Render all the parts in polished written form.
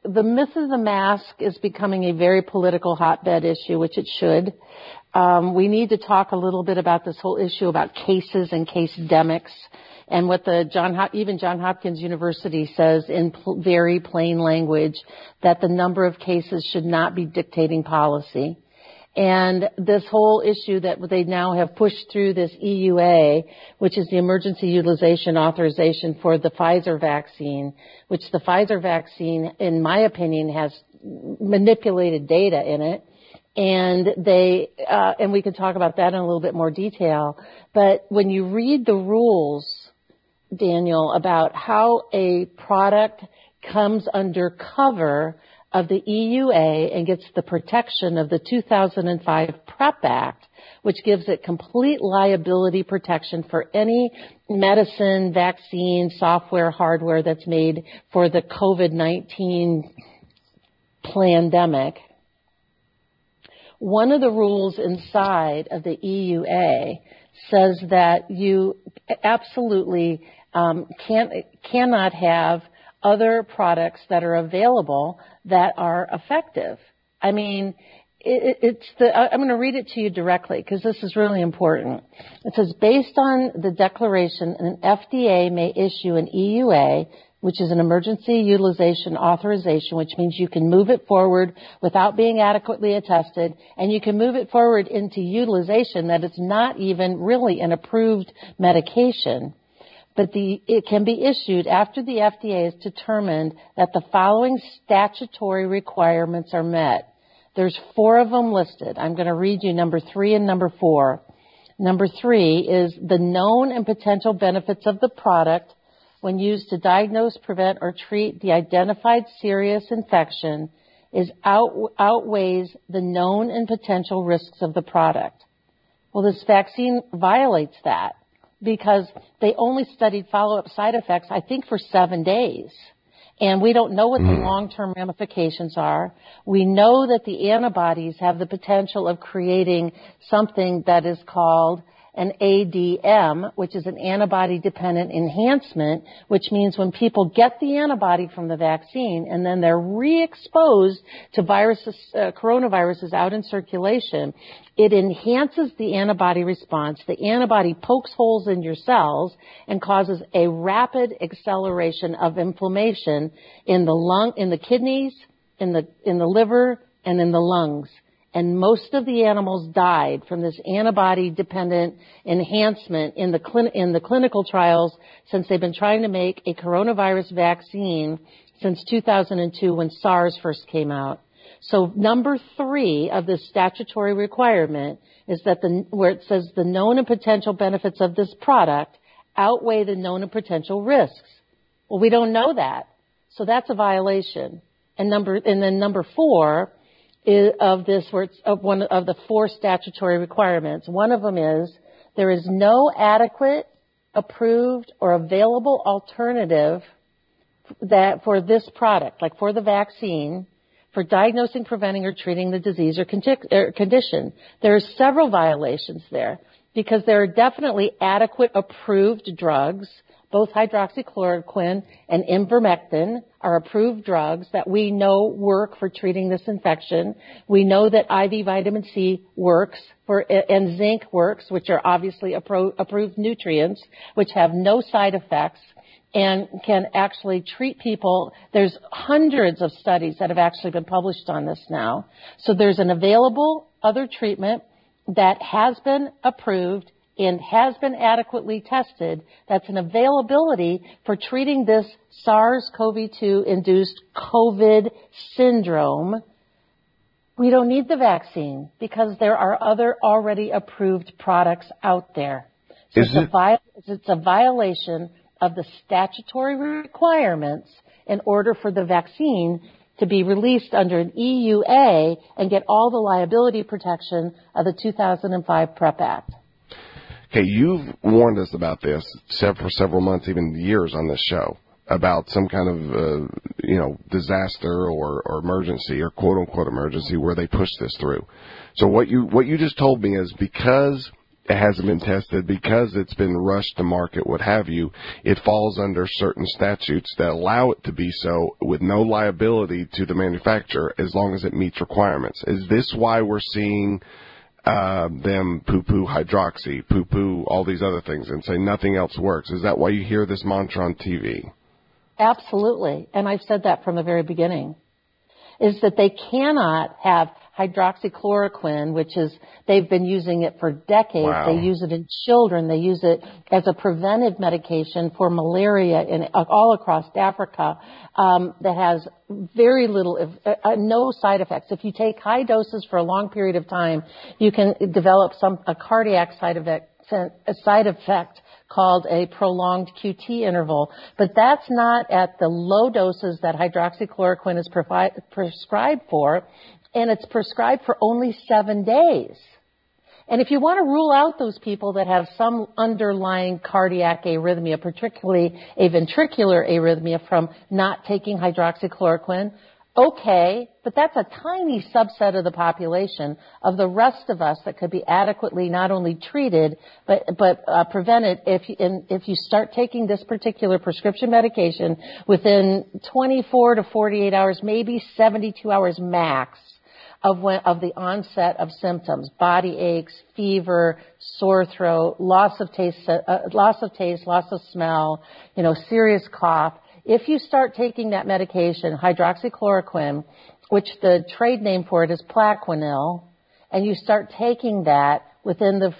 the myth of the mask is becoming a very political hotbed issue, which it should. We need to talk a little bit about this whole issue about cases and case-demics, and what even Johns Hopkins University says in very plain language, that the number of cases should not be dictating policy. And this whole issue that they now have pushed through this EUA, which is the Emergency Utilization Authorization for the Pfizer vaccine, which the Pfizer vaccine, in my opinion, has manipulated data in it. And we can talk about that in a little bit more detail. But when you read the rules, Daniel, about how a product comes under cover of the EUA and gets the protection of the 2005 PrEP Act, which gives it complete liability protection for any medicine, vaccine, software, hardware that's made for the COVID-19 pandemic. One of the rules inside of the EUA says that you absolutely cannot have other products that are available that are effective. I mean, I'm going to read it to you directly because this is really important. It says, based on the declaration, an FDA may issue an EUA, which is an emergency utilization authorization, which means you can move it forward without being adequately attested, and you can move it forward into utilization that it's not even really an approved medication. But it can be issued after the FDA has determined that the following statutory requirements are met. There's 4 of them listed. I'm going to read you number 3 and number 4. Number 3 is the known and potential benefits of the product when used to diagnose, prevent, or treat the identified serious infection outweighs the known and potential risks of the product. Well, this vaccine violates that, because they only studied follow-up side effects, I think, for 7 days. And we don't know what the long-term ramifications are. We know that the antibodies have the potential of creating something that is called an ADM, which is an antibody-dependent enhancement, which means when people get the antibody from the vaccine and then they're re-exposed to coronaviruses out in circulation, it enhances the antibody response. The antibody pokes holes in your cells and causes a rapid acceleration of inflammation in the kidneys, in the liver, and in the lungs. And most of the animals died from this antibody-dependent enhancement in the clinical trials since they've been trying to make a coronavirus vaccine since 2002 when SARS first came out. So number 3 of this statutory requirement is that where it says the known and potential benefits of this product outweigh the known and potential risks. Well, we don't know that. So that's a violation. And then number 4 of this, where it's one of the 4 statutory requirements. One of them is there is no adequate, approved, or available alternative that for this product, like for the vaccine, for diagnosing, preventing, or treating the disease or condition. There are several violations there because there are definitely adequate approved drugs. Both hydroxychloroquine and ivermectin are approved drugs that we know work for treating this infection. We know that IV vitamin C works and zinc works, which are obviously approved nutrients, which have no side effects and can actually treat people. There's hundreds of studies that have actually been published on this now. So there's an available other treatment that has been approved and has been adequately tested. That's an availability for treating this SARS-CoV-2 induced COVID syndrome. We don't need the vaccine because there are other already approved products out there. So it's a violation of the statutory requirements in order for the vaccine to be released under an EUA and get all the liability protection of the 2005 PrEP Act. Okay, you've warned us about this for several months, even years on this show, about some kind of, disaster or emergency or quote-unquote emergency where they push this through. So what you just told me is because it hasn't been tested, because it's been rushed to market, what have you, it falls under certain statutes that allow it to be so with no liability to the manufacturer as long as it meets requirements. Is this why we're seeing them poo-poo hydroxy, poo-poo all these other things and say nothing else works? Is that why you hear this mantra on TV? Absolutely. And I've said that from the very beginning, is that they cannot have hydroxychloroquine, which is, they've been using it for decades. Wow. They use it in children. They use it as a preventive medication for malaria all across Africa, that has very little, no side effects. If you take high doses for a long period of time, you can develop a cardiac side effect called a prolonged QT interval. But that's not at the low doses that hydroxychloroquine is prescribed for, and it's prescribed for only 7 days. And if you want to rule out those people that have some underlying cardiac arrhythmia, particularly a ventricular arrhythmia from not taking hydroxychloroquine, okay, but that's a tiny subset of the population of the rest of us that could be adequately not only treated but prevented if you start taking this particular prescription medication within 24 to 48 hours, maybe 72 hours max of the onset of symptoms: body aches, fever, sore throat, loss of taste, loss of smell, serious cough. If you start taking that medication, hydroxychloroquine, which the trade name for it is Plaquenil, and you start taking that within the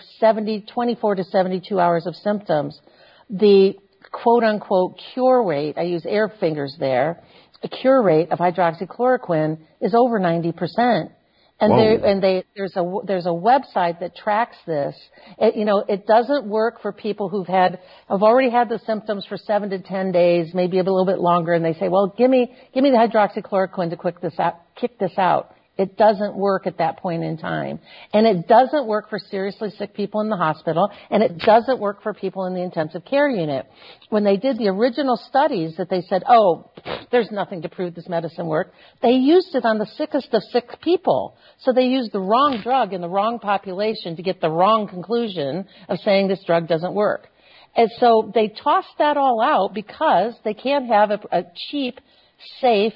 24 to 72 hours of symptoms, the quote-unquote cure rate, I use air fingers there, the cure rate of hydroxychloroquine is over 90%. And there's a website that tracks this. It doesn't work for people have already had the symptoms for 7 to 10 days, maybe a little bit longer, and they say, well, give me the hydroxychloroquine to kick this out. It doesn't work at that point in time. And it doesn't work for seriously sick people in the hospital, and it doesn't work for people in the intensive care unit. When they did the original studies that they said, there's nothing to prove this medicine worked, they used it on the sickest of sick people. So they used the wrong drug in the wrong population to get the wrong conclusion of saying this drug doesn't work. And so they tossed that all out because they can't have a cheap, safe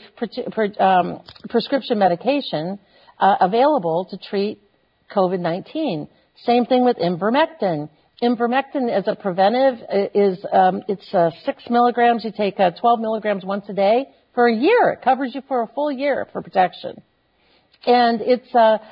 prescription medication available to treat COVID-19. Same thing with ivermectin. Ivermectin as a preventive it's 6 milligrams. You take 12 milligrams once a day for a year. It covers you for a full year for protection. And it's,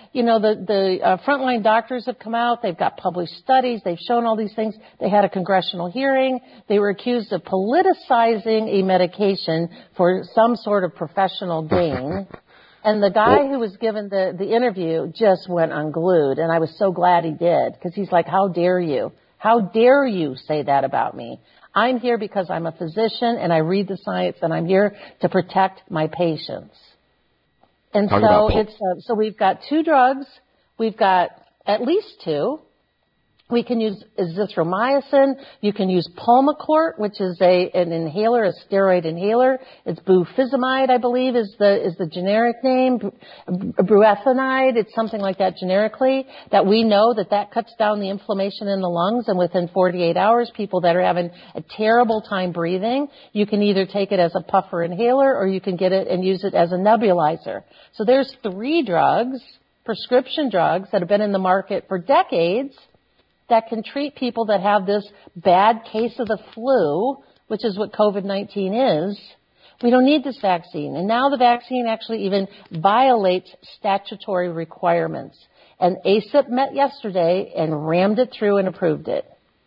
the frontline doctors have come out. They've got published studies. They've shown all these things. They had a congressional hearing. They were accused of politicizing a medication for some sort of professional gain. And the guy who was given the interview just went unglued. And I was so glad he did, because he's like, how dare you? How dare you say that about me? I'm here because I'm a physician and I read the science, and I'm here to protect my patients. And so we've got 2 drugs. We've got at least 2. We can use azithromycin. You can use Pulmicort, which is an inhaler, a steroid inhaler. It's bufizimide, I believe, is the generic name. Bruethanide, it's something like that generically. That we know that cuts down the inflammation in the lungs, and within 48 hours, people that are having a terrible time breathing, you can either take it as a puff or inhaler, or you can get it and use it as a nebulizer. So there's 3 drugs, prescription drugs, that have been in the market for decades, that can treat people that have this bad case of the flu, which is what COVID-19 is. We don't need this vaccine. And now the vaccine actually even violates statutory requirements. And ACIP met yesterday and rammed it through and approved it.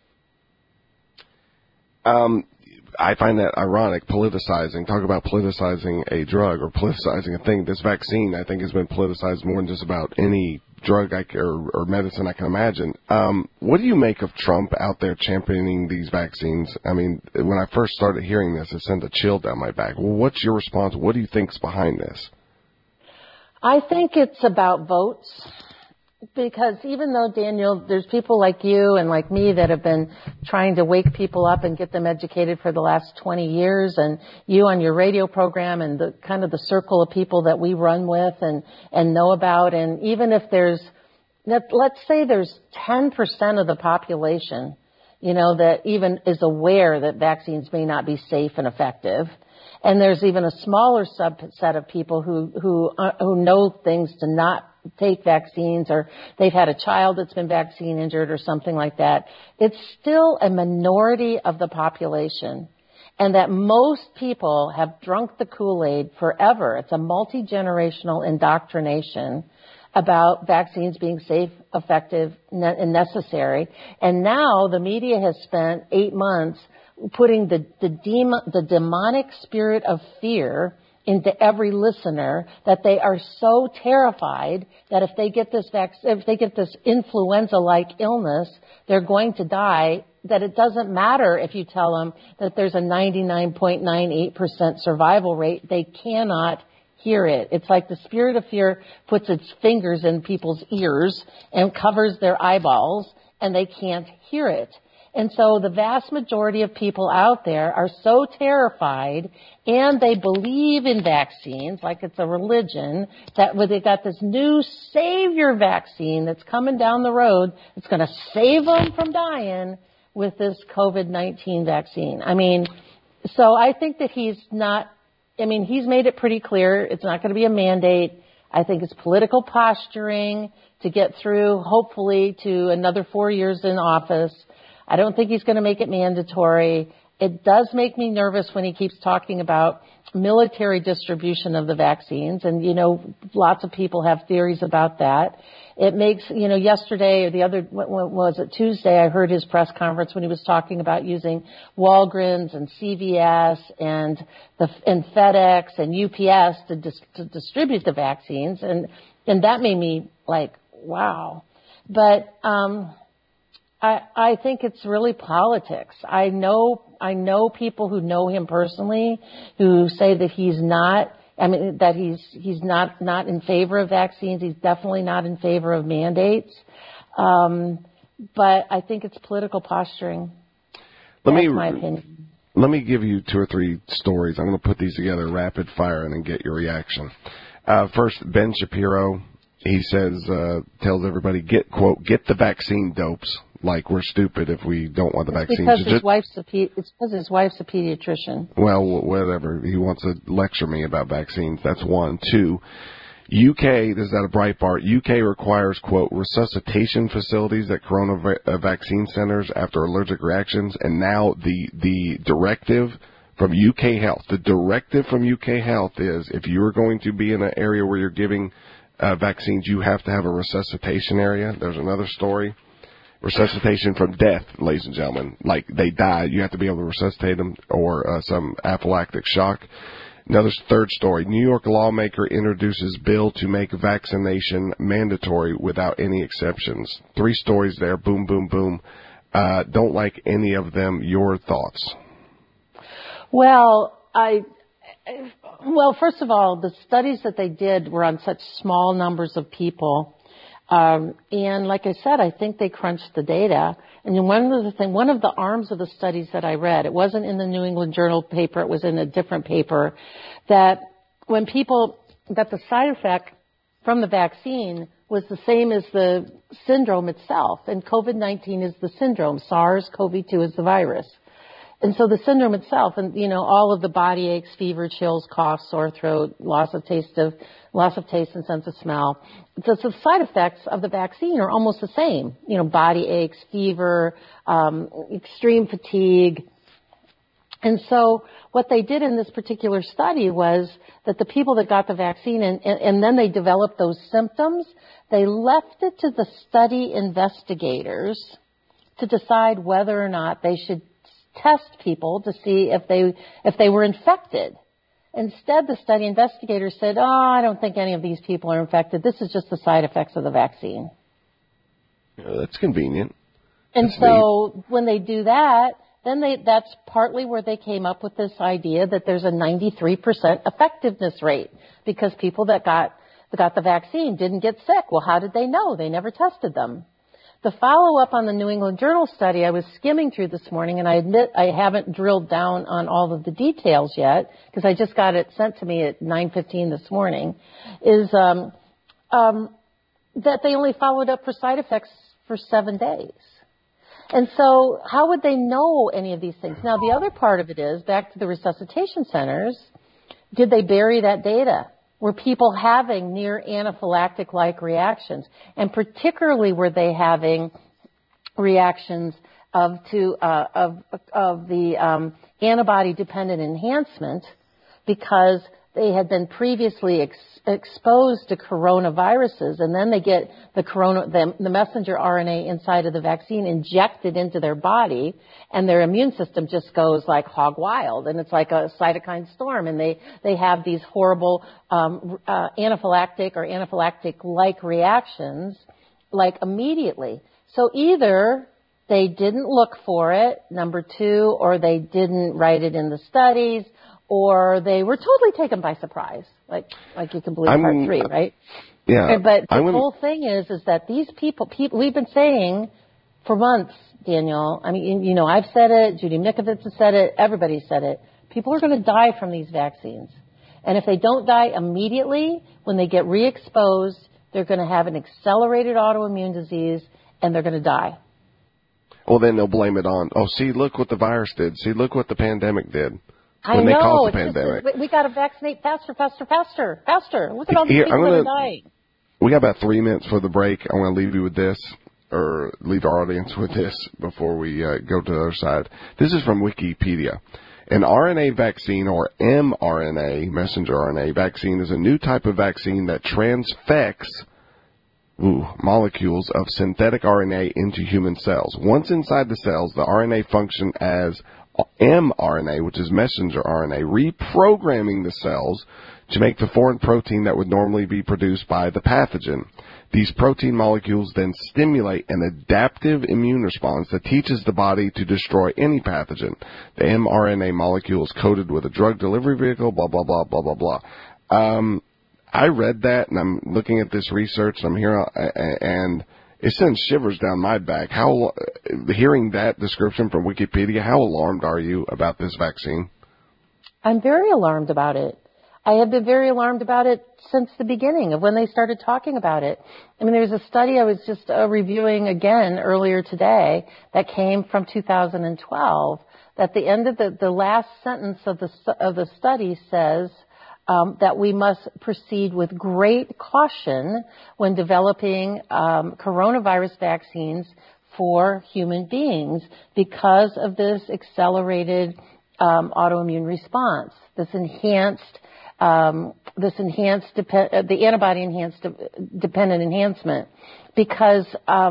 I find that ironic, politicizing. Talk about politicizing a drug or politicizing a thing. This vaccine, I think, has been politicized more than just about any drug or medicine I can imagine. What do you make of Trump out there championing these vaccines? I mean, when I first started hearing this, it sent a chill down my back. Well, what's your response? What do you think's behind this? I think it's about votes. Because even though, Daniel, there's people like you and like me that have been trying to wake people up and get them educated for the last 20 years, and you on your radio program and the kind of the circle of people that we run with and know about, and even if there's let's say there's 10% of the population, that even is aware that vaccines may not be safe and effective. And there's even a smaller subset of people who know things to not take vaccines, or they've had a child that's been vaccine injured or something like that. It's still a minority of the population. And that most people have drunk the Kool-Aid forever. It's a multi-generational indoctrination about vaccines being safe, effective, and necessary. And now the media has spent 8 months putting the demonic spirit of fear into every listener, that they are so terrified that if they get this influenza-like illness, they're going to die, that it doesn't matter if you tell them that there's a 99.98% survival rate. They cannot hear it. It's like the spirit of fear puts its fingers in people's ears and covers their eyeballs, and they can't hear it. And so the vast majority of people out there are so terrified, and they believe in vaccines like it's a religion, that they got this new savior vaccine that's coming down the road that's going to save them from dying with this COVID-19 vaccine. So I think that he's made it pretty clear it's not going to be a mandate. I think it's political posturing to get through, hopefully, to another 4 years in office. I don't think he's going to make it mandatory. It does make me nervous when he keeps talking about military distribution of the vaccines. And, lots of people have theories about that. It makes, yesterday or Tuesday, I heard his press conference when he was talking about using Walgreens and CVS and FedEx and UPS to distribute the vaccines. And that made me like, wow. But, I think it's really politics. I know people who know him personally who say that he's not in favor of vaccines. He's definitely not in favor of mandates. But I think it's political posturing. That's my opinion. Let me give you 2 or 3 stories. I'm going to put these together rapid fire and then get your reaction. First, Ben Shapiro. He says, tells everybody, get the vaccine, dopes. Like we're stupid if we don't want the vaccine. It's because his wife's a pediatrician. Well, whatever. He wants to lecture me about vaccines. That's 1. 2, UK, this is out of Breitbart, UK requires, quote, resuscitation facilities at corona vaccine centers after allergic reactions. And now the directive from UK Health, is if you're going to be in an area where you're giving vaccines, you have to have a resuscitation area. There's another story. Resuscitation from death, ladies and gentlemen. Like they died, you have to be able to resuscitate them, or some anaphylactic shock. Another third story. New York lawmaker introduces bill to make vaccination mandatory without any exceptions. 3 stories there. Boom, boom, boom. Don't like any of them. Your thoughts? Well, first of all, the studies that they did were on such small numbers of people. And like I said, I think they crunched the data. And one of the arms of the studies that I read, it wasn't in the New England Journal paper, it was in a different paper, that the side effect from the vaccine was the same as the syndrome itself. And COVID-19 is the syndrome. SARS-CoV-2 is the virus. And so the syndrome itself, and all of the body aches, fever, chills, cough, sore throat, loss of taste and sense of smell. The side effects of the vaccine are almost the same. Body aches, fever, extreme fatigue. And so what they did in this particular study was that the people that got the vaccine and then they developed those symptoms, they left it to the study investigators to decide whether or not they should test people to see if they were infected. Instead, the study investigators said, I don't think any of these people are infected. This is just the side effects of the vaccine. That's convenient. And so when they do that, then that's partly where they came up with this idea that there's a 93% effectiveness rate because people that got the vaccine didn't get sick. Well, how did they know? They never tested them. The follow-up on the New England Journal study I was skimming through this morning, and I admit I haven't drilled down on all of the details yet because I just got it sent to me at 9:15 this morning, is that they only followed up for side effects for 7 days. And so how would they know any of these things? Now, the other part of it is, back to the resuscitation centers, did they bury that data? Were people having near anaphylactic-like reactions? And particularly were they having reactions of the antibody-dependent enhancement because they had been previously exposed to coronaviruses, and then they get the messenger RNA inside of the vaccine injected into their body, and their immune system just goes like hog wild, and it's like a cytokine storm, and they have these horrible anaphylactic or anaphylactic-like reactions, like immediately. So either they didn't look for it, number two, or they didn't write it in the studies, or they were totally taken by surprise, like you can believe part three, right? Yeah. But the whole thing is that these people, we've been saying for months, Daniel, I mean, you know, I've said it, Judy Mikovits has said it, everybody said it. People are going to die from these vaccines. And if they don't die immediately, when they get re-exposed, they're going to have an accelerated autoimmune disease, and they're going to die. Well, then they'll blame it on, see, look what the virus did. See, look what the pandemic did. I know. They caused the pandemic. We got to vaccinate faster. Look at all these people that are dying. We got about 3 minutes for the break. I want to leave you with this, or leave our audience with this before we go to the other side. This is from Wikipedia. An RNA vaccine, or mRNA, messenger RNA vaccine, is a new type of vaccine that transfects molecules of synthetic RNA into human cells. Once inside the cells, the RNA function as mRNA, which is messenger RNA, reprogramming the cells to make the foreign protein that would normally be produced by the pathogen. These protein molecules then stimulate an adaptive immune response that teaches the body to destroy any pathogen. The mRNA molecule is coated with a drug delivery vehicle, blah, blah, blah, blah, blah, blah. I read that, and I'm looking at this research, and I'm here, and it sends shivers down my back. Hearing that description from Wikipedia, how alarmed are you about this vaccine? I'm very alarmed about it. I have been very alarmed about it since the beginning of when they started talking about it. I mean, there's a study I was just reviewing again earlier today that came from 2012. That the end of the last sentence of the study says that we must proceed with great caution when developing coronavirus vaccines for human beings because of this accelerated autoimmune response, the antibody dependent enhancement, because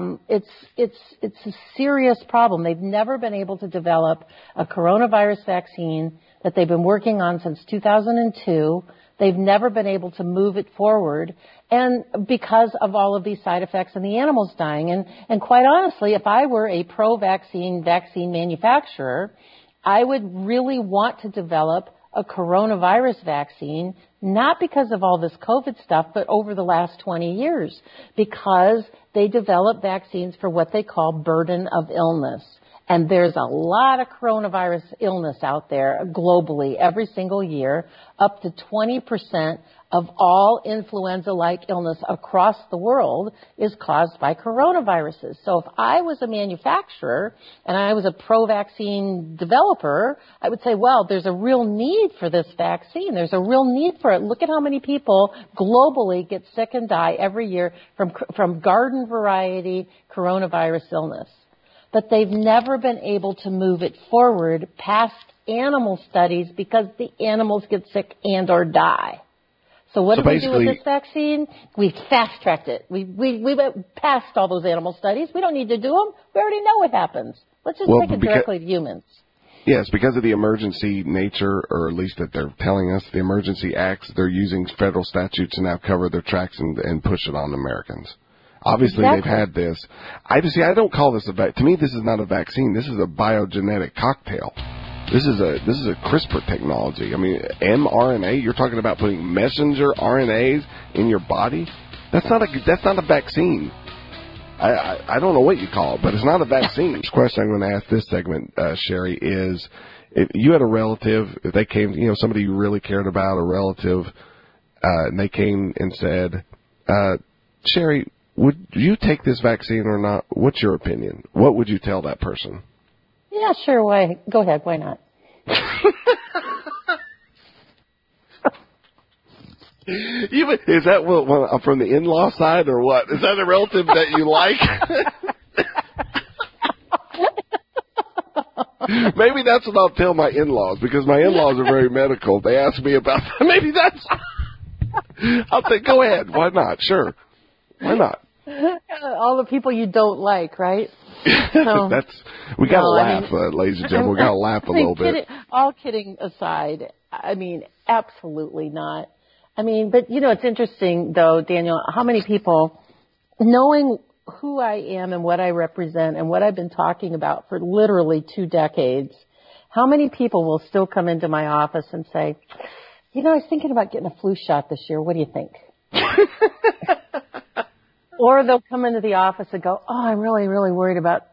it's a serious problem. They've never been able to develop a coronavirus vaccine that they've been working on since 2002. They've never been able to move it forward, and because of all of these side effects and the animals dying. And quite honestly, if I were a pro-vaccine manufacturer, I would really want to develop a coronavirus vaccine, not because of all this COVID stuff, but over the last 20 years, because they develop vaccines for what they call burden of illness. And there's a lot of coronavirus illness out there globally every single year. Up to 20% of all influenza-like illness across the world is caused by coronaviruses. So if I was a manufacturer and I was a pro-vaccine developer, I would say, well, there's a real need for this vaccine. There's a real need for it. Look at how many people globally get sick and die every year from garden variety coronavirus illness. But they've never been able to move it forward past animal studies because the animals get sick and or die. So what did we do with this vaccine? We fast-tracked it. We went past all those animal studies. We don't need to do them. We already know what happens. Let's just take it directly to humans. Yes, because of the emergency nature, or at least that they're telling us, the emergency acts, they're using federal statutes to now cover their tracks and push it on Americans. Obviously, They've had this. I don't call this to me, this is not a vaccine. This is a biogenetic cocktail. This is a CRISPR technology. I mean, mRNA, you're talking about putting messenger RNAs in your body? That's not a vaccine. I don't know what you call it, but it's not a vaccine. The question I'm going to ask this segment, Sherry, is if you had a relative, if they came, somebody you really cared about, a relative, and they came and said, Sherry, would you take this vaccine or not? What's your opinion? What would you tell that person? Yeah, sure. Why? Go ahead. Why not? Is that what, from the in-law side or what? Is that a relative that you like? Maybe that's what I'll tell my in-laws, because my in-laws are very medical. They ask me about that. Maybe that's... I'll think, go ahead. Why not? Sure. Why not? All the people you don't like, right? So, we got to laugh, ladies and gentlemen. We got to laugh a little bit. All kidding aside, I mean, absolutely not. I mean, but it's interesting though, Daniel, how many people, knowing who I am and what I represent and what I've been talking about for literally 2 decades, how many people will still come into my office and say, I was thinking about getting a flu shot this year. What do you think? Or they'll come into the office and go, oh, I'm really, really worried about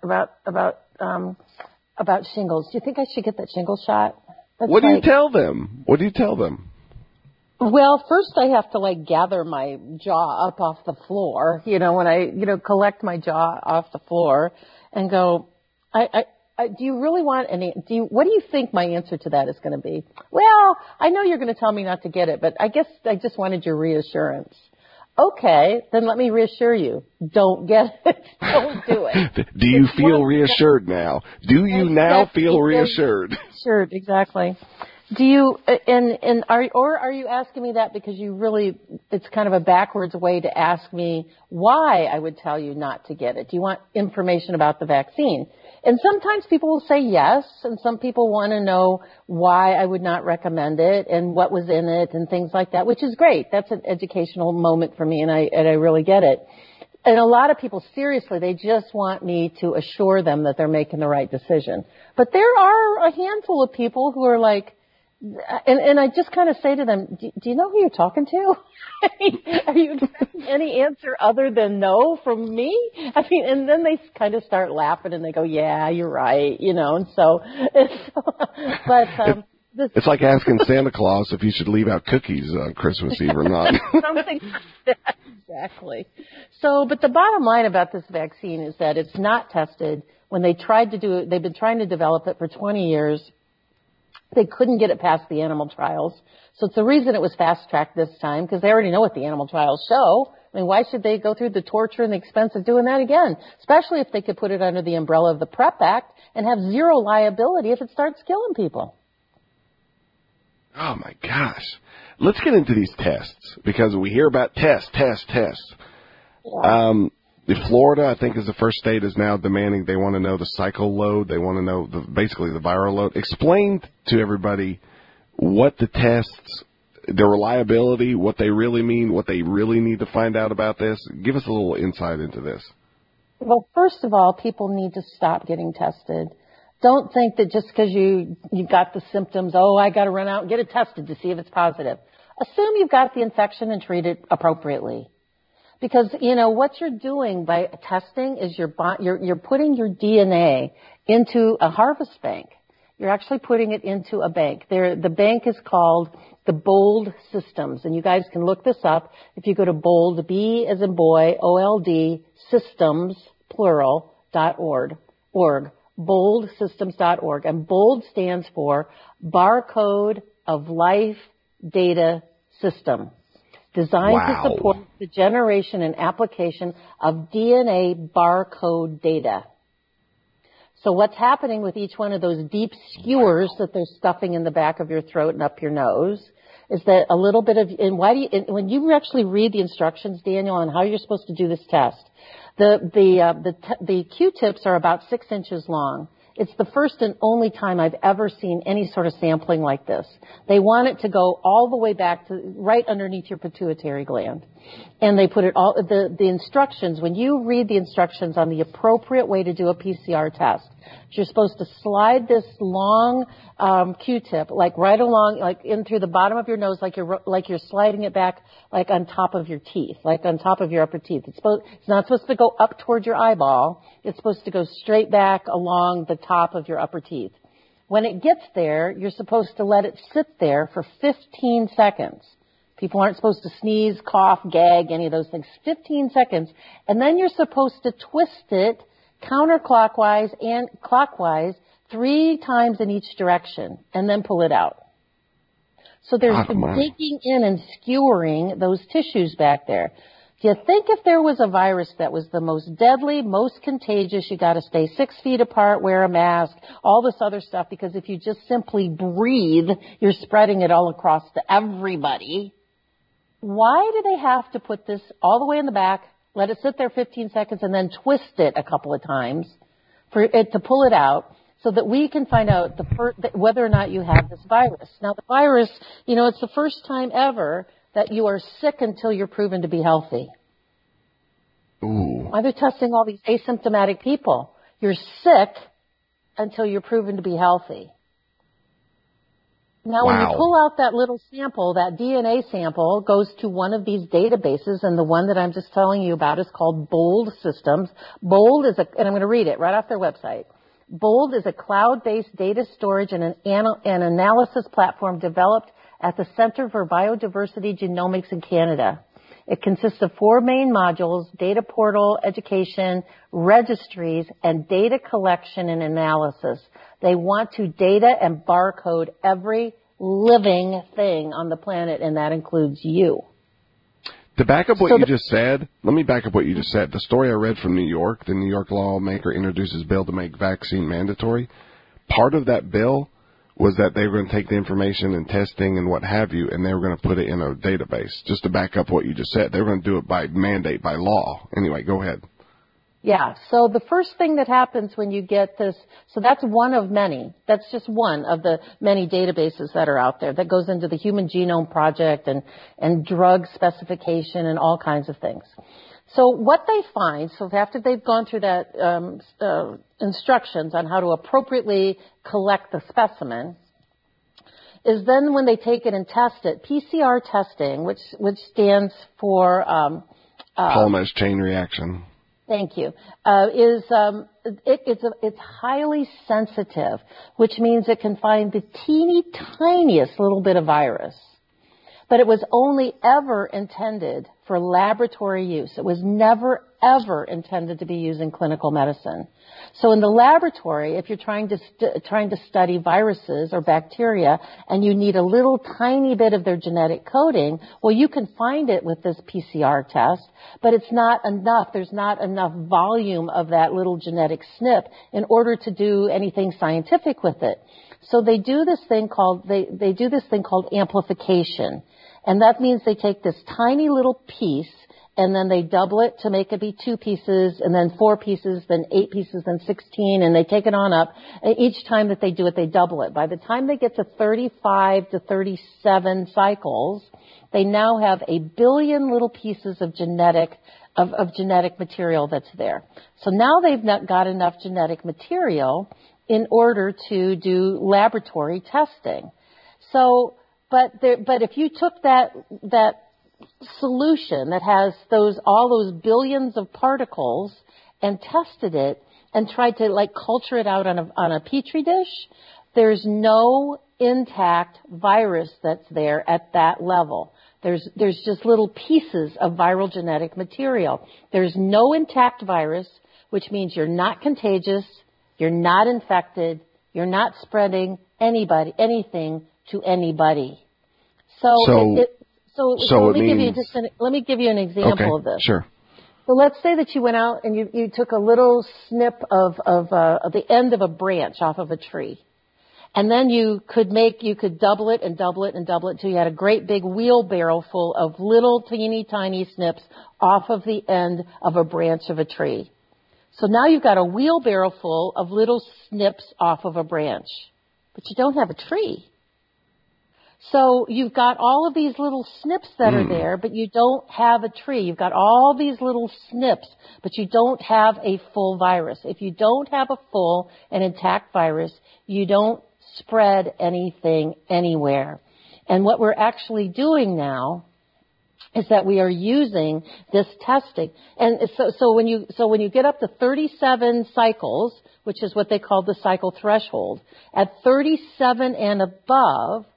shingles. Do you think I should get that shingle shot? What do you tell them? What do you tell them? Well, first I have to gather my jaw up off the floor, when I, collect my jaw off the floor and go, do you really want what do you think my answer to that is going to be? Well, I know you're going to tell me not to get it, but I guess I just wanted your reassurance. Okay, then let me reassure you. Don't get it. Don't do it. Do you feel reassured now? Do you now feel reassured? Sure, exactly. Do you, are you asking me that because it's kind of a backwards way to ask me why I would tell you not to get it? Do you want information about the vaccine? And sometimes people will say yes, and some people want to know why I would not recommend it and what was in it and things like that, which is great. That's an educational moment for me, and I really get it. And a lot of people, seriously, they just want me to assure them that they're making the right decision. But there are a handful of people who are like, and I just kind of say to them, do you know who you're talking to? I mean, are you expecting any answer other than no from me? I mean, and then they kind of start laughing and they go, yeah, you're right, and so, but, it's like asking Santa Claus if you should leave out cookies on Christmas Eve or not. Something like that, exactly. So, but the bottom line about this vaccine is that it's not tested. When they tried to do it, they've been trying to develop it for 20 years. They couldn't get it past the animal trials. So it's the reason it was fast-tracked this time, because they already know what the animal trials show. I mean, why should they go through the torture and the expense of doing that again? Especially if they could put it under the umbrella of the PrEP Act and have zero liability if it starts killing people. Oh, my gosh. Let's get into these tests, because we hear about tests. Yeah. Florida, I think, is the first state is now demanding they want to know the cycle load. They want to know basically the viral load. Explain to everybody what the tests, the reliability, what they really mean, what they really need to find out about this. Give us a little insight into this. Well, first of all, people need to stop getting tested. Don't think that just because you got the symptoms, I got to run out and get it tested to see if it's positive. Assume you've got the infection and treat it appropriately. Because, what you're doing by testing is you're putting your DNA into a harvest bank. You're actually putting it into a bank. The bank is called the BOLD Systems, and you guys can look this up. If you go to BOLD, B as in boy, OLD, systems, plural, .org, boldsystems.org. And BOLD stands for Barcode of Life Data System. Designed to support the generation and application of DNA barcode data. So what's happening with each one of those deep skewers that they're stuffing in the back of your throat and up your nose is that a little bit of, and when you actually read the instructions, Daniel, on how you're supposed to do this test, the Q-tips are about 6 inches long. It's the first and only time I've ever seen any sort of sampling like this. They want it to go all the way back to right underneath your pituitary gland. And they put it all, the instructions, when you read the instructions on the appropriate way to do a PCR test, you're supposed to slide this long Q-tip, like right along, like in through the bottom of your nose, like you're sliding it back, like on top of your teeth, like on top of your upper teeth. It's not supposed to go up toward your eyeball. It's supposed to go straight back along the top of your upper teeth. When it gets there, you're supposed to let it sit there for 15 seconds. People aren't supposed to sneeze, cough, gag, any of those things. 15 seconds. And then you're supposed to twist it counterclockwise and clockwise 3 times in each direction and then pull it out. So there's digging in and skewering those tissues back there. Do you think if there was a virus that was the most deadly, most contagious, you got to stay 6 feet apart, wear a mask, all this other stuff, because if you just simply breathe, you're spreading it all across to everybody. Why do they have to put this all the way in the back, let it sit there 15 seconds, and then twist it a couple of times for it to pull it out so that we can find out whether or not you have this virus? Now, the virus, it's the first time ever that you are sick until you're proven to be healthy. Ooh. Why they're testing all these asymptomatic people? You're sick until you're proven to be healthy. Now, when you pull out that little sample, that DNA sample goes to one of these databases, and the one that I'm just telling you about is called BOLD Systems. BOLD is and I'm going to read it right off their website. BOLD is a cloud-based data storage and an analysis platform developed at the Center for Biodiversity Genomics in Canada. It consists of 4 main modules: data portal, education, registries, and data collection and analysis. They want to data and barcode every living thing on the planet, and that includes you. To back up what you just said, let me back up what you just said. The story I read from New York, the New York lawmaker introduces bill to make vaccine mandatory. Part of that bill was that they were going to take the information and testing and what have you, and they were going to put it in a database. Just to back up what you just said, they were going to do it by mandate, by law. Anyway, go ahead. Yeah, so the first thing that happens when you get this, so that's one of many. That's just one of the many databases that are out there that goes into the Human Genome Project and drug specification and all kinds of things. So what they find, so after they've gone through that instructions on how to appropriately collect the specimen, is then when they take it and test it, PCR testing, which stands for polymerase chain reaction. Thank you. It's highly sensitive, which means it can find the teeny tiniest little bit of virus. But it was only ever intended for laboratory use. It was never, ever intended to be used in clinical medicine. So in the laboratory, if you're trying to study viruses or bacteria and you need a little tiny bit of their genetic coding, well, you can find it with this PCR test, but it's not enough. There's not enough volume of that little genetic snip in order to do anything scientific with it. So they do this thing called amplification. And that means they take this tiny little piece and then they double it to make it be 2 pieces, and then 4 pieces, then 8 pieces, then 16, and they take it on up. And each time that they do it, they double it. By the time they get to 35 to 37 cycles, they now have 1 billion little pieces of genetic material that's there. So now they've not got enough genetic material in order to do laboratory testing. So, but if you took that solution that has all those billions of particles and tested it and tried to culture it out on a petri dish, there's no intact virus that's there at that level. There's just little pieces of viral genetic material. There's no intact virus, which means you're not contagious, you're not infected, you're not spreading anything to anybody. So let me give you an example of this. Sure. So let's say that you went out and you took a little snip of the end of a branch off of a tree. And then you could double it and double it and double it until you had a great big wheelbarrow full of little teeny tiny snips off of the end of a branch of a tree. So now you've got a wheelbarrow full of little snips off of a branch, but you don't have a tree. So you've got all of these little snips that are there, but you don't have a tree. You've got all these little snips, but you don't have a full virus. If you don't have a full and intact virus, you don't spread anything anywhere. And what we're actually doing now is that we are using this testing. And so when you get up to 37 cycles, which is what they call the cycle threshold, at 37 and above,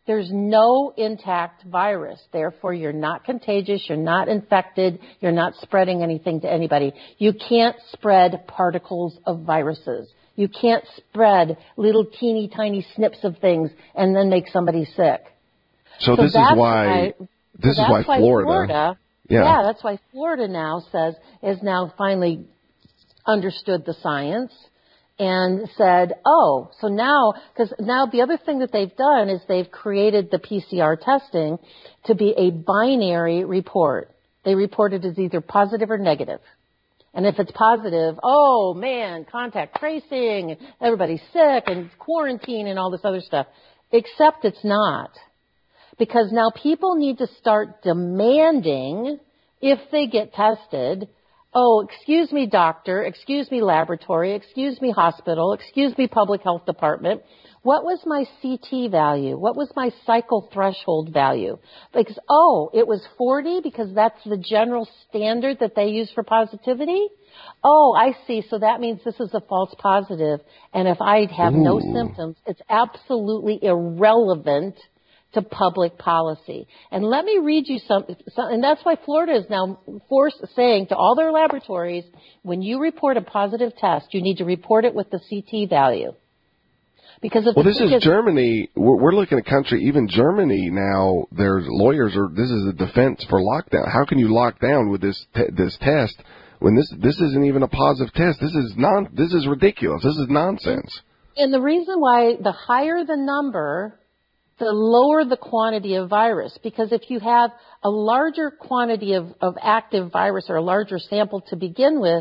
There's no intact virus. Therefore, you're not contagious. You're not infected. You're not spreading anything to anybody. You can't spread particles of viruses. You can't spread little teeny tiny snips of things and then make somebody sick. So this is why Florida. Yeah, that's why Florida now is now finally understood the science and said, oh, so now, because now the other thing that they've done is they've created the PCR testing to be a binary report. They report it as either positive or negative. And if it's positive, oh man, contact tracing, everybody's sick and quarantine and all this other stuff. Except it's not. Because now people need to start demanding, if they get tested, oh, excuse me, doctor, excuse me, laboratory, excuse me, hospital, excuse me, public health department. What was my CT value? What was my cycle threshold value? Because, oh, it was 40 because that's the general standard that they use for positivity? Oh, I see. So that means this is a false positive. And if I have no symptoms, it's absolutely irrelevant to public policy. And let me read you something, and that's why Florida is now saying to all their laboratories, when you report a positive test, you need to report it with the CT value. Because if this is Germany. We're looking at country, even Germany now, their lawyers this is a defense for lockdown. How can you lock down with this test when this isn't even a positive test? This is ridiculous. This is nonsense. And the reason why the higher the number, the lower the quantity of virus. Because if you have a larger quantity of active virus or a larger sample to begin with,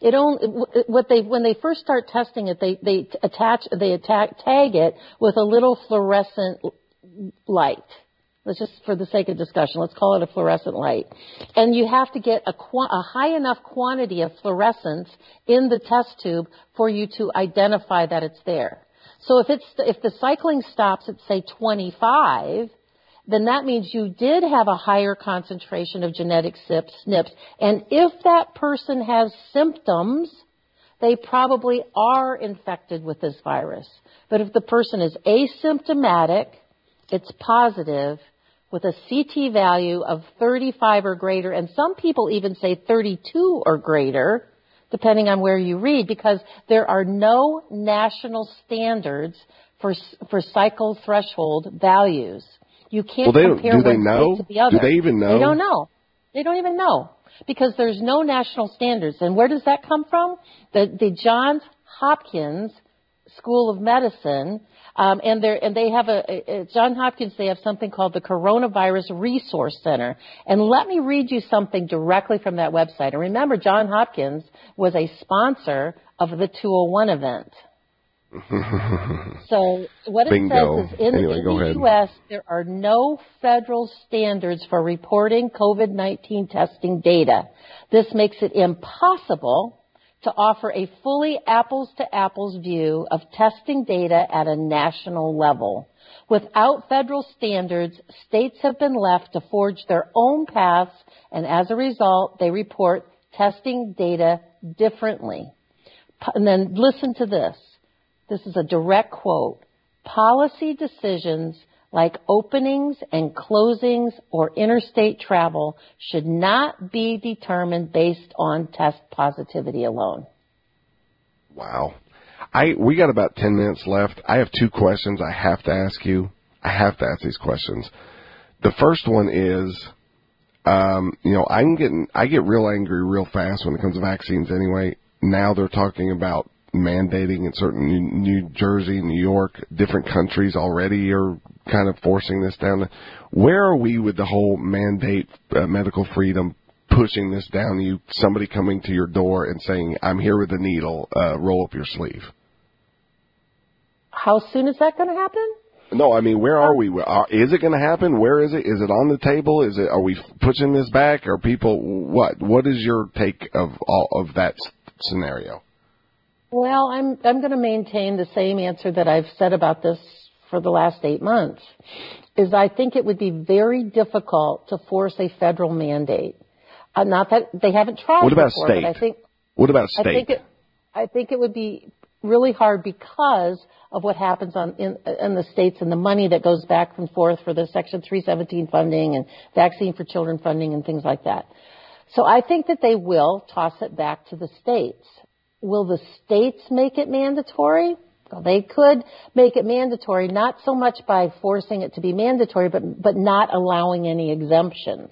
when they first start testing it, they tag it with a little fluorescent light. Let's just, for the sake of discussion, let's call it a fluorescent light. And you have to get a high enough quantity of fluorescence in the test tube for you to identify that it's there. So if the cycling stops at, say, 25, then that means you did have a higher concentration of genetic SNPs. And if that person has symptoms, they probably are infected with this virus. But if the person is asymptomatic, it's positive with a CT value of 35 or greater, and some people even say 32 or greater, depending on where you read, because there are no national standards for cycle threshold values. You can't compare one state to the other. Do they even know? They don't know. They don't even know because there's no national standards. And where does that come from? The Johns Hopkins School of Medicine, and they have Johns Hopkins. They have something called the Coronavirus Resource Center. And let me read you something directly from that website. And remember, Johns Hopkins was a sponsor of the 201 event. So what it says is in the U.S., there are no federal standards for reporting COVID-19 testing data. This makes it impossible to offer a fully apples-to-apples view of testing data at a national level. Without federal standards, states have been left to forge their own paths, and as a result, they report testing data differently. And then listen to this. This is a direct quote. Policy decisions like openings and closings or interstate travel should not be determined based on test positivity alone. Wow. We got about 10 minutes left. I have two questions I have to ask you. I have to ask these questions. The first one is, I get real angry real fast when it comes to vaccines anyway. Now they're talking about mandating in certain New Jersey, New York, different countries already are kind of forcing this down. Where are we with the whole mandate medical freedom, pushing this down you, somebody coming to your door and saying, I'm here with a needle, roll up your sleeve? How soon is that going to happen? No, I mean, where are we? Is it going to happen? Where is it? Is it on the table? Are we pushing this back? Are people, what is your take of that scenario? Well, I'm going to maintain the same answer that I've said about this for the last 8 months, is I think it would be very difficult to force a federal mandate. Not that they haven't tried. What about before, state? But I think, what about state? I think it would be really hard because of what happens in the states and the money that goes back and forth for the Section 317 funding and vaccine for children funding and things like that. So I think that they will toss it back to the states. Will the states make it mandatory? Well, they could make it mandatory, not so much by forcing it to be mandatory, but not allowing any exemptions.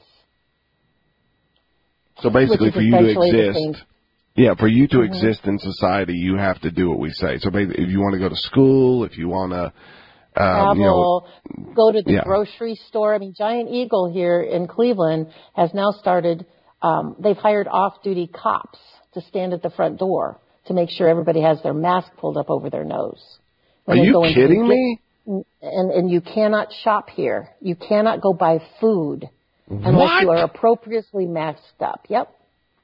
So basically, for you to exist, for you to exist in society, you have to do what we say. So basically, if you want to go to school, if you want to travel, go to the grocery store. I mean, Giant Eagle here in Cleveland has now started. They've hired off-duty cops to stand at the front door to make sure everybody has their mask pulled up over their nose. Are you kidding me? And you cannot shop here. You cannot go buy food unless you are appropriately masked up. Yep.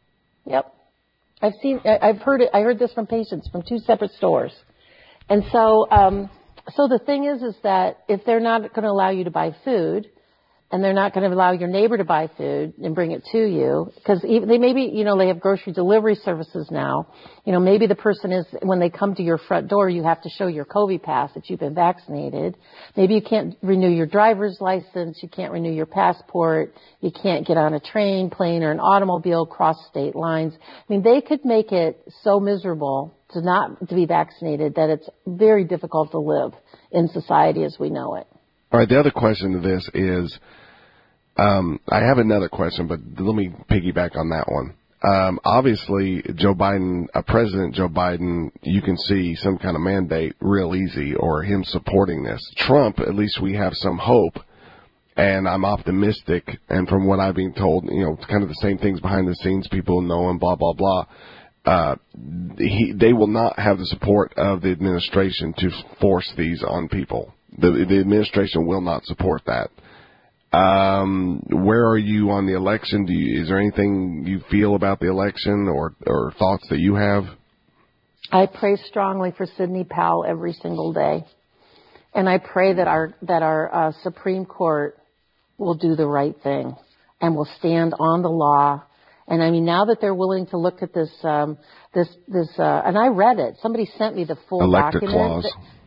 I've heard it. I heard this from patients from 2 separate stores. And so the thing is that if they're not going to allow you to buy food, and they're not going to allow your neighbor to buy food and bring it to you, because they have grocery delivery services now. Maybe the person is, when they come to your front door, you have to show your COVID pass that you've been vaccinated. Maybe you can't renew your driver's license. You can't renew your passport. You can't get on a train, plane, or an automobile, cross state lines. I mean, they could make it so miserable to be vaccinated that it's very difficult to live in society as we know it. All right, the other question to this is, I have another question, but let me piggyback on that one. Obviously, President Joe Biden, you can see some kind of mandate real easy, or him supporting this. Trump, at least we have some hope, and I'm optimistic, and from what I've been told, kind of the same things behind the scenes, people know and blah, blah, blah. They will not have the support of the administration to force these on people. The administration will not support that. Where are you on the election? Is there anything you feel about the election or thoughts that you have? I pray strongly for Sidney Powell every single day, and I pray that our Supreme Court will do the right thing and will stand on the law. And I mean, now that they're willing to look at this, and I read it. Somebody sent me the full electric document.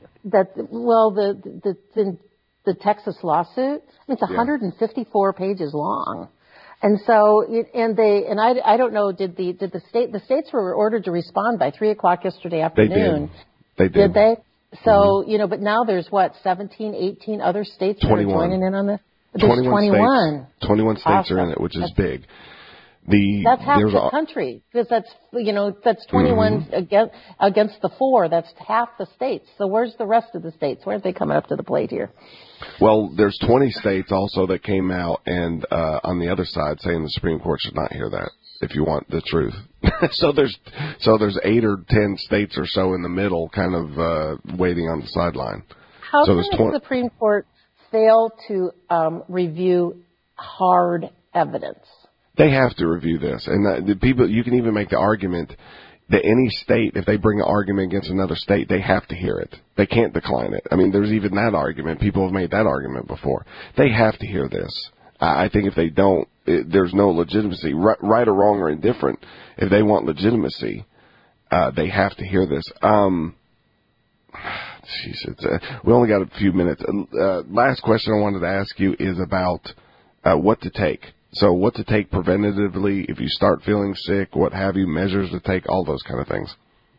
The Texas lawsuit, it's 154 pages long. And so, I don't know, did the states were ordered to respond by 3:00 yesterday afternoon. They did. Did they? So, but now there's 17, 18 other states that are joining in on this? There's 21. 21 states are in it, which is big. That's half the country, because that's 21 against the 4. That's half the states. So where's the rest of the states? Where are they coming up to the plate here? Well, there's 20 states also that came out and on the other side saying the Supreme Court should not hear that, if you want the truth. so there's 8 or 10 states or so in the middle, kind of waiting on the sideline. How can the Supreme Court fail to review hard evidence? They have to review this, and the people. You can even make the argument that any state, if they bring an argument against another state, they have to hear it. They can't decline it. I mean, there's even that argument. People have made that argument before. They have to hear this. I think if they don't, there's no legitimacy, right or wrong or indifferent. If they want legitimacy, they have to hear this. We only got a few minutes. Last question I wanted to ask you is about what to take. So what to take preventatively if you start feeling sick, what have you, measures to take, all those kind of things.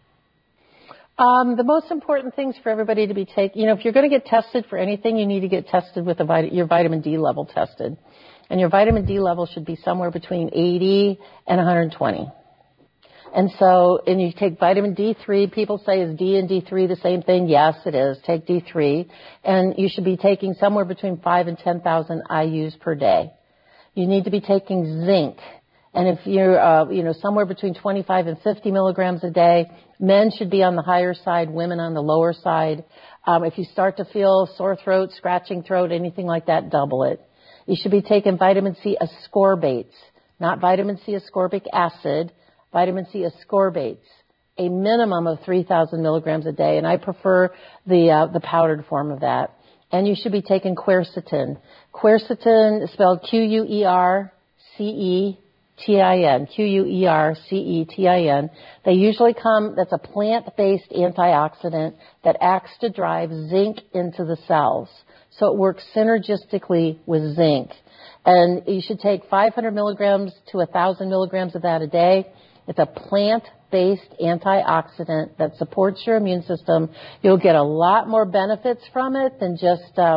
The most important things for everybody to be taking, if you're going to get tested for anything, you need to get tested with your vitamin D level tested. And your vitamin D level should be somewhere between 80 and 120. And you take vitamin D3. People say, is D and D3 the same thing? Yes, it is. Take D3. And you should be taking somewhere between 5 and 10,000 IUs per day. You need to be taking zinc. And if you're, somewhere between 25 and 50 milligrams a day, men should be on the higher side, women on the lower side. If you start to feel sore throat, scratching throat, anything like that, double it. You should be taking vitamin C ascorbates, not vitamin C ascorbic acid, vitamin C ascorbates, a minimum of 3,000 milligrams a day. And I prefer the powdered form of that. And you should be taking quercetin. Quercetin is spelled Quercetin, Quercetin, Quercetin. They usually that's a plant-based antioxidant that acts to drive zinc into the cells. So it works synergistically with zinc. And you should take 500 milligrams to 1,000 milligrams of that a day. It's a plant-based antioxidant that supports your immune system. You'll get a lot more benefits from it than just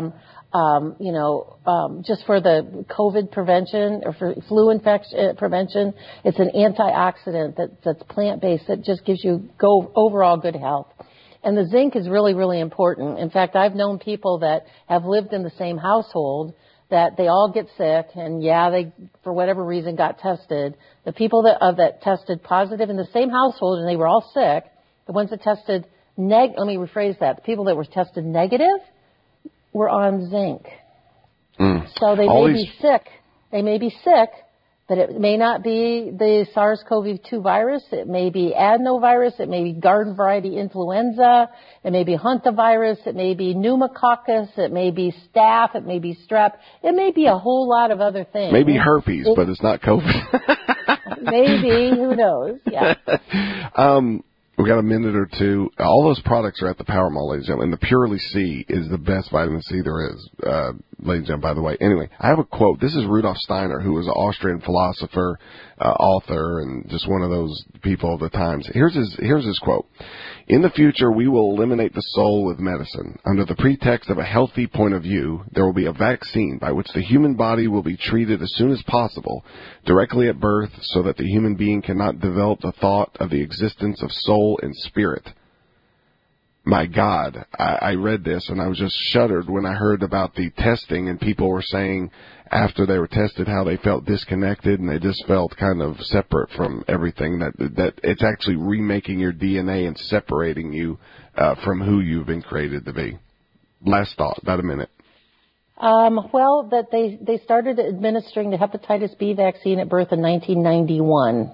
just for the COVID prevention or for flu infection prevention. It's an antioxidant that's plant-based that just gives you overall good health. And the zinc is really, really important. In fact, I've known people that have lived in the same household that they all get sick, and they, for whatever reason, got tested. The people that tested positive in the same household and they were all sick, the ones that tested let me rephrase that. The people that were tested negative were on zinc. So they may be sick, but it may not be the SARS-CoV-2 virus. It may be adenovirus. It may be garden variety influenza. It may be hantavirus. It may be pneumococcus. It may be staph. It may be strep. It may be a whole lot of other things. Maybe herpes, but it's not COVID. Maybe. Who knows? Yeah. We got a minute or two. All those products are at the Power Mall, ladies and gentlemen. And the Purely C is the best vitamin C there is, ladies and gentlemen, by the way. Anyway, I have a quote. This is Rudolf Steiner, who was an Austrian philosopher, author, and just one of those people of the times. Here's his quote. In the future, we will eliminate the soul with medicine. Under the pretext of a healthy point of view, there will be a vaccine by which the human body will be treated as soon as possible, directly at birth, so that the human being cannot develop the thought of the existence of soul and spirit. My God, I read this and I was just shuddered when I heard about the testing, and people were saying after they were tested how they felt disconnected and they just felt kind of separate from everything, that it's actually remaking your DNA and separating you from who you've been created to be. Last thought, about a minute. That they started administering the hepatitis B vaccine at birth in 1991.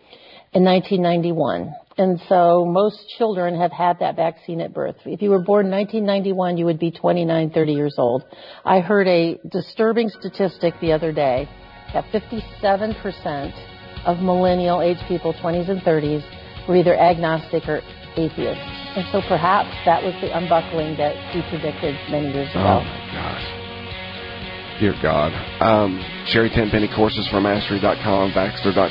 And so most children have had that vaccine at birth. If you were born in 1991, you would be 29, 30 years old. I heard a disturbing statistic the other day that 57% of millennial age people, 20s and 30s, were either agnostic or atheist. And so perhaps that was the unbuckling that he predicted many years ago. Oh, my gosh. Dear God. Sherry Tenpenny, courses from Mastery.com, Baxter.com.